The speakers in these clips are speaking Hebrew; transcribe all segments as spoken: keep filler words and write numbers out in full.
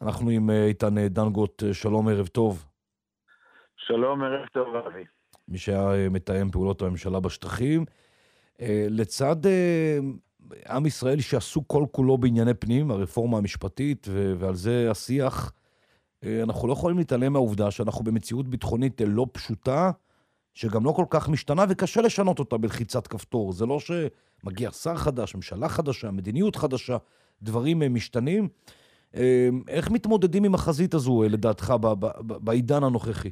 אנחנו עם אה, איתן אה, דנגוט, אה, שלום, ערב טוב. שלום, ערב טוב, אבי. מי שהיה אה, מתאם פעולות הממשלה בשטחים. אה, לצד אה, עם ישראל שעסוק כל כולו בענייני פנים, הרפורמה המשפטית, ו- ועל זה השיח, אה, אנחנו לא יכולים להתעלם מהעובדה שאנחנו במציאות ביטחונית אה, לא פשוטה, שגם לא כל כך משתנה, וקשה לשנות אותה בלחיצת כפתור. זה לא שמגיע שר חדש, ממשלה חדשה, מדיניות חדשה, דברים אה, משתנים. אה, איך מתמודדים עם החזית הזו, אה, לדעתך, ב- ב- ב- בעידן הנוכחי?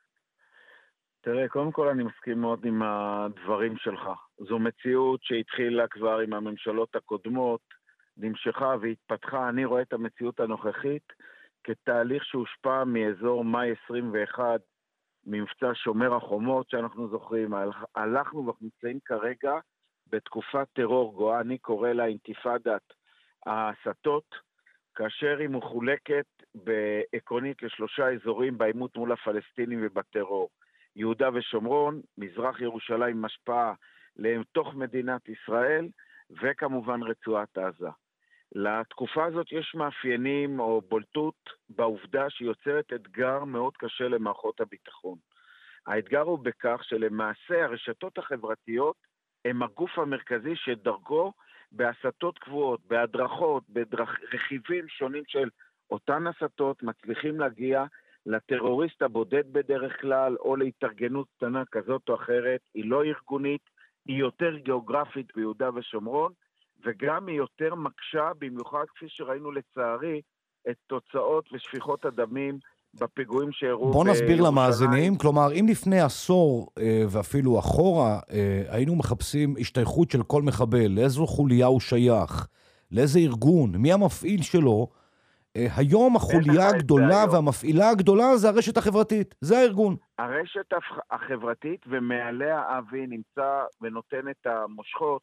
תראה, קודם כל אני מסכים מאוד עם הדברים שלך. זו מציאות שהתחילה כבר עם הממשלות הקודמות, נמשכה והתפתחה. אני רואה את המציאות הנוכחית כתהליך שהושפע מאזור מאי עשרים ואחת, ממבצע שומר החומות שאנחנו זוכרים. הלכ- הלכנו ואנחנו נמצאים כרגע בתקופת טרור גואה, אני קורא לה אינתיפאדת ההסתות, כאשר היא מחולקת בעקרונית לשלושה אזורים בעימות מול הפלסטינים ובטרור. יהודה ושומרון, מזרח ירושלים עם השפעה לתוך מדינת ישראל, וכמובן רצועת עזה. לתקופה הזאת יש מאפיינים או בולטות בעובדה שיוצרת אתגר מאוד קשה למערכות הביטחון. האתגר הוא בכך שלמעשה הרשתות החברתיות הם הגוף המרכזי שדרכו בהסתות קבועות, בהדרכות, ברכיבים שונים של אותן הסתות, מצליחים להגיע לטרוריסט הבודד בדרך כלל, או להתארגנות קטנה כזאת או אחרת. היא לא ארגונית, היא יותר גיאוגרפית ביהודה ושומרון, וגם היא יותר מקשה, במיוחד כפי שראינו לצערי, את תוצאות ושפיכות הדמים בפיגועים שהראו בוא נסביר בירושלים. למאזינים, כלומר, אם לפני עשור אה, ואפילו אחורה אה, היינו מחפשים השתייכות של כל מחבל, לאיזו חוליה הוא שייך, לאיזה ארגון, מי המפעיל שלו, אה, היום אין החוליה לך את זה הגדולה היום. והמפעילה הגדולה זה הרשת החברתית, זה הארגון. הרשת הפ- החברתית, ומעליה אבי נמצא ונותן את המושכות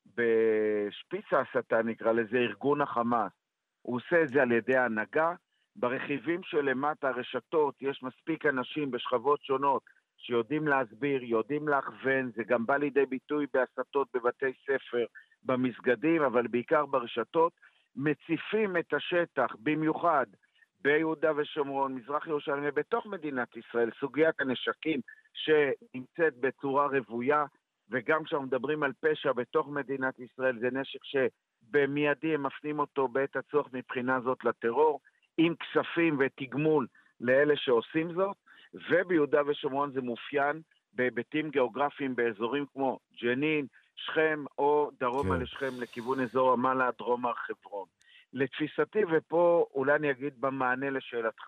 בשפיץ ההסתה, נקרא לזה ארגון החמאס. הוא עושה את זה על ידי ההנהגה. ברכיבים שלמטה הרשתות יש מספיק אנשים בשכבות שונות שיודעים להסביר, יודעים להכוון. זה גם בא לידי ביטוי בהסתות בבתי ספר, במסגדים, אבל בעיקר ברשתות. מציפים את השטח, במיוחד ביהודה ושומרון, מזרח ירושלים, ובתוך מדינת ישראל, סוגיית הנשקים שנמצאת בצורה רבויה, וגם כשאנחנו מדברים על פשע בתוך מדינת ישראל, זה נשק שבמיידי הם מפנים אותו בעת הצורך מבחינה זאת לטרור, עם כספים ותגמול לאלה שעושים זאת. וביהודה ושומרון זה מאופיין בהיבטים גיאוגרפיים באזורים כמו ג'נין, שכם, או דרומה כן. לשכם לכיוון אזור רמאללה, דרום הר חברון. לתפיסתי, ופה אולי אני אגיד במענה לשאלתך,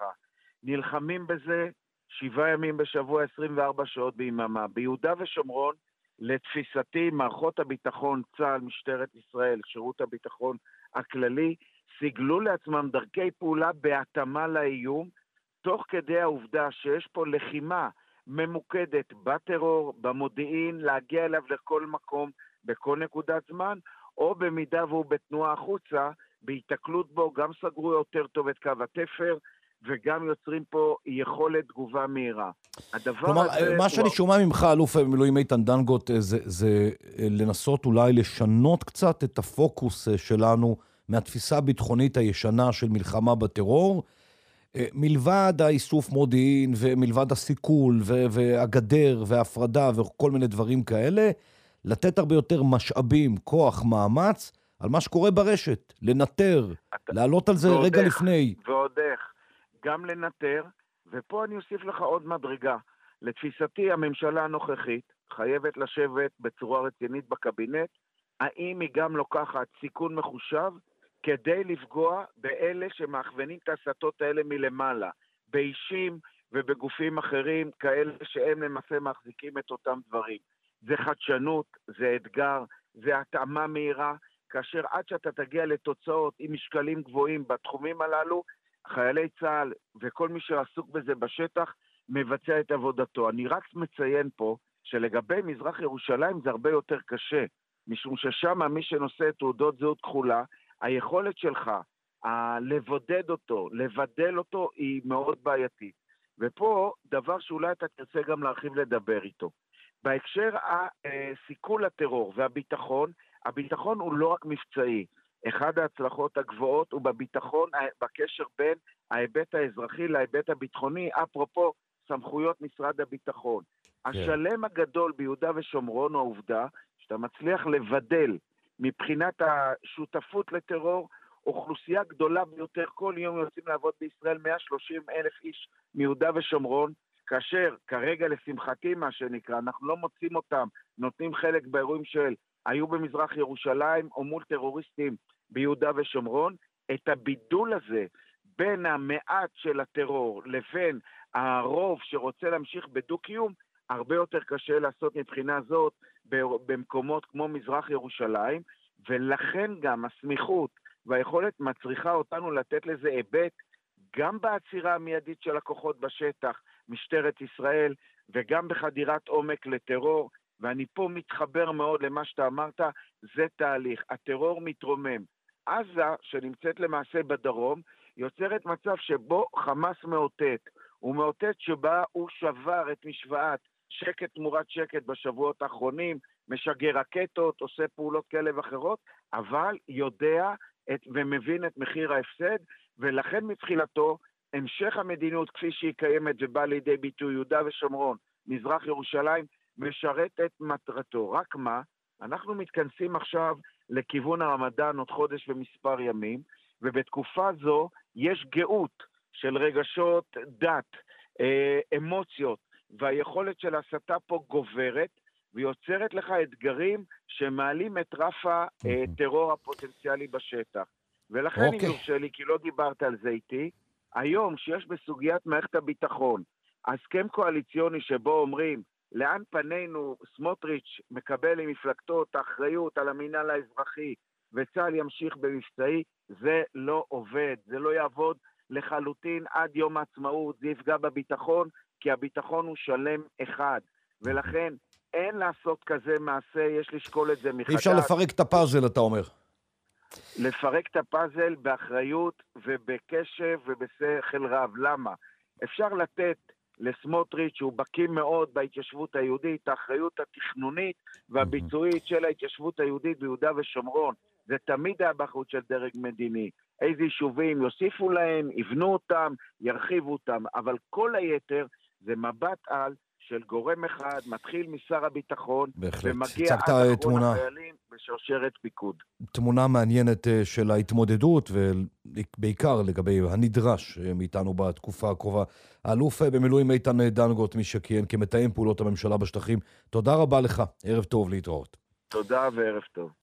נלחמים בזה שבעה ימים בשבוע, עשרים וארבע שעות ביממה. ביהודה ושומרון, לתפיסתי, מערכות הביטחון, צה"ל, משטרת ישראל, שירות הביטחון הכללי, סיגלו לעצמם דרכי פעולה בהתאמה לאיום, תוך כדי העובדה שיש פה לחימה ממוקדת בטרור, במודיעין, להגיע אליו לכל מקום, בכל נקודת זמן, או במידה והוא בתנועה החוצה, בהתקלות בו גם סגרו יותר טוב את קו התפר, וגם יוצרים פה יכולת תגובה מהירה. הדבר כלומר, הזה מה הוא... שאני שומע ממך, אלוף במילואים איתן דנגוט, אה, זה, זה אה, לנסות אולי לשנות קצת את הפוקוס אה, שלנו מהתפיסה הביטחונית הישנה של מלחמה בטרור, אה, מלבד האיסוף מודיעין ומלבד הסיכול ו- והגדר וההפרדה וכל מיני דברים כאלה, לתת הרבה יותר משאבים, כוח, מאמץ, על מה שקורה ברשת, לנטר, אתה... לעלות על זה ועוד רגע איך, לפני. ועוד איך, גם לנטר, ופה אני אוסיף לך עוד מדרגה. לתפיסתי, הממשלה הנוכחית חייבת לשבת בצורה רצינית בקבינט, האם היא גם לוקחת סיכון מחושב כדי לפגוע באלה שמאכוונים את ההסתות האלה מלמעלה, באישים ובגופים אחרים כאלה שהם למעשה מחזיקים את אותם דברים. זה חדשנות, זה אתגר, זה התאמה מהירה, כאשר עד שאתה תגיע לתוצאות עם משקלים גבוהים בתחומים הללו, חיילי צה"ל וכל מי שעסוק בזה בשטח מבצע את עבודתו. אני רק מציין פה שלגבי מזרח ירושלים זה הרבה יותר קשה, משום ששם מי שנושא תעודות זהות כחולה, היכולת שלך ה- לבודד אותו, לבדל אותו, היא מאוד בעייתית. ופה דבר שאולי אתה תרצה גם להרחיב לדבר איתו. בהקשר הסיכול הטרור והביטחון, הביטחון הוא לא רק מבצעי, אחד ההצלחות הגבוהות הוא בביטחון, בקשר בין ההיבט האזרחי להיבט הביטחוני, אפרופו סמכויות משרד הביטחון. כן. השלם הגדול ביהודה ושומרון הוא העובדה שאתה מצליח לבדל מבחינת השותפות לטרור, אוכלוסייה גדולה ביותר, כל יום יוצאים לעבוד בישראל מאה ושלושים אלף איש מיהודה ושומרון, כאשר כרגע לשמחתי מה שנקרא, אנחנו לא מוצאים אותם, נותנים חלק באירועים של היו במזרח ירושלים או מול טרוריסטים ביהודה ושומרון, את הבידול הזה בין המעט של הטרור לבין הרוב שרוצה להמשיך בדו-קיום, הרבה יותר קשה לעשות מבחינה זאת במקומות כמו מזרח ירושלים, ולכן גם הסמיכות והיכולת מצריכה אותנו לתת לזה היבט גם בעצירה המיידית של הכוחות בשטח, משטרת ישראל, וגם בחדירת עומק לטרור, ואני פה מתחבר מאוד למה שאתה אמרת, זה תהליך, הטרור מתרומם. עזה, שנמצאת למעשה בדרום, יוצרת מצב שבו חמאס מאותת, הוא מאותת שבה הוא שבר את משוואת שקט תמורת שקט בשבועות האחרונים, משגר רקטות, עושה פעולות כאלה ואחרות, אבל יודע את, ומבין את מחיר ההפסד, ולכן מתחילתו, המשך המדיניות כפי שהיא קיימת ובאה לידי ביטוי יהודה ושומרון, מזרח ירושלים, משרת את מטרתו. רק מה? אנחנו מתכנסים עכשיו לכיוון הרמדאן עוד חודש ומספר ימים, ובתקופה זו יש גאות של רגשות דת, אמוציות, והיכולת של הסתה פה גוברת, ויוצרת לך אתגרים שמעלים את רף הטרור הפוטנציאלי בשטח. ולכן אם יורשה לי, כי לא דיברת על זה איתי, היום שיש בסוגיית מערכת הביטחון, הסכם קואליציוני שבו אומרים, לאן פנינו, סמוטריץ' מקבל עם מפלגתו את האחריות על המינהל האזרחי, וצה"ל ימשיך במבצעי, זה לא עובד, זה לא יעבוד לחלוטין עד יום העצמאות, זה יפגע בביטחון, כי הביטחון הוא שלם אחד, ולכן אין לעשות כזה מעשה, יש לשקול את זה מחדש. אי אפשר לפרק את הפאזל, אתה אומר. לפרק את הפאזל באחריות ובקשב ובשכל רב. למה? אפשר לתת לסמוטריץ' שהוא בקיא מאוד בהתיישבות היהודית, האחריות התכנונית והביצועית של ההתיישבות היהודית ביהודה ושומרון. זה תמיד היה באחריות של דרג מדיני. איזה יישובים יוסיפו להם, יבנו אותם, ירחיבו אותם, אבל כל היתר זה מבט על של גורם אחד, מתחיל משר הביטחון, ומגיע עד אחרון החיילים בשרשרת פיקוד. תמונה מעניינת של ההתמודדות, ובעיקר לגבי הנדרש מאיתנו בתקופה הקרובה. האלוף במילואים איתן דנגוט, מי שכיהן כמתאם פעולות הממשלה בשטחים, תודה רבה לך, ערב טוב, להתראות. תודה וערב טוב.